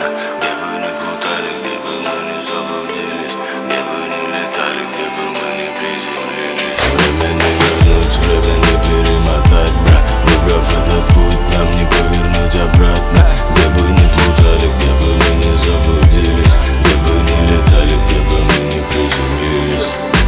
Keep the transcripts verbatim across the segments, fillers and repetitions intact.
обратно. Где бы ни плутали, где бы мы не заблудились, где бы ни летали, где бы мы не приземлились. Время не вернуть, время не перемотать, бра. Выбрав этот путь, нам не повернуть обратно. Где бы ни плутали, где бы мы не заблудились, где бы ни летали, где бы мы не приземлились.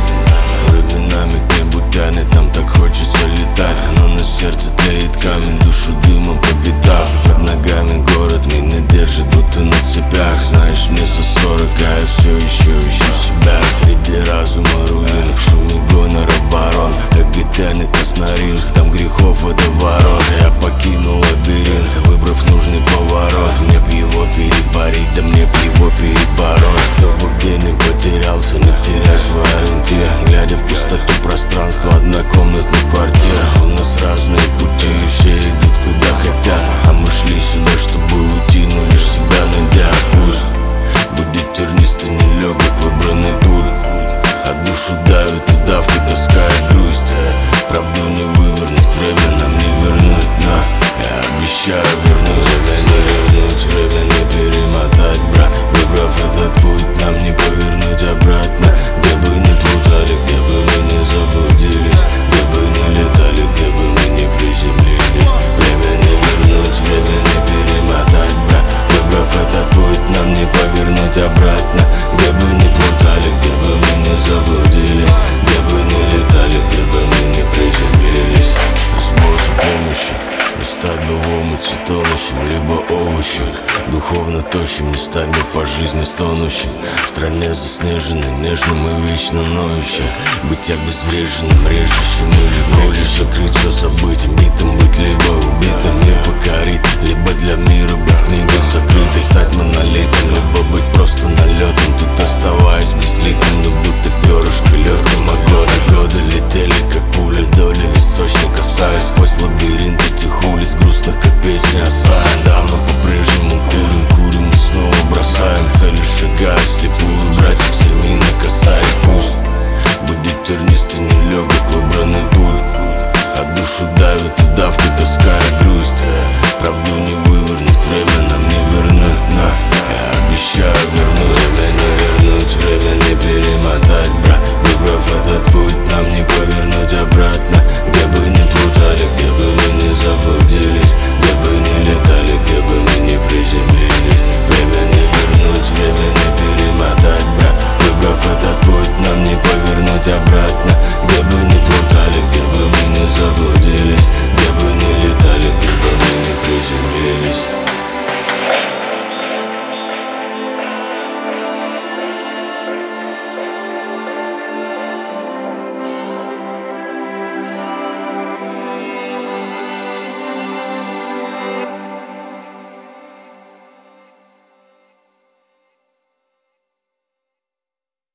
Временами к небу тянет, нам так хочется летать, но на сердце тлеет камень, душу дымом по пятам. Под ногами город меня держит, будто на цепях. Знаешь, мне за сорок, а я все еще ищу себя среди разума руин, в шуме гонора барон. Так и тянет нас на ринг, там грехов водоворот. Я покинул лабиринт, выбрав нужный поворот. Мне б его переварить, да мне б его перебороть. Кто бы где не потерялся, не теряй свой ориентир, глядя в пустоту пространства однокомнатных квартир. У нас разные пути, и все идут куда хотят, а мы шли сюда, чтобы уйти, но лишь себя найдя. Пусть будет тернистый, нелегок выбранный путь, а душу давит и давкой таскает грусть. Правду не вывернуть, время нам не вернуть, но я обещаю вернуть. Время не вернуть, время не перемотать, бра. Выбрав этот путь, нам не повернуть обратно. Где бы ни плутали, где бы мы не заблудились, где бы ни летали, где бы мы не приземлились. Время не вернуть, время не перемотать, бра. Выбрав этот путь, нам не повернуть обратно. Где бы ни плутали, где бы мы не заблудились, где бы ни летали, где бы мы не приземлились. С Божьей помощью не стать бы в омуте тонущим, либо овощем духовно тощим, не стать бы по жизни стонущим. В стране заснеженной, нежным и вечно ноющим, быть обезвреженным, режущим или голью. Закрыть все, забыть, битым быть, либо убитым. Мир покорить, либо для мира быть книгой закрытой. Стать монолитом, либо быть просто налетом. Тут оставаясь безликим, но будто перышко легким. А годы, годы летели, как пули, доли височной касаясь сквозь лабиринт этих улиц, грустных, как песня осая. Да, мы по-прежнему курим, курим и снова бросаем цели, шагая вслепую, братик, семи не касаясь. Пусть будет тернистый, нелегок выбранный путь, а душу давит и давкой таскает грусть. Правду не вывернуть, время нам не вернуть, но я обещаю вернуть. Время не вернуть, время не перемотать, бра. Выбрав этот путь, нам не повернуть обратно. Где бы ни плутали, где бы мы не заблудились, где бы ни летали, где бы мы не приземлились. Время не вернуть, время не перемотать, бра. Выбрав этот путь, нам не повернуть обратно.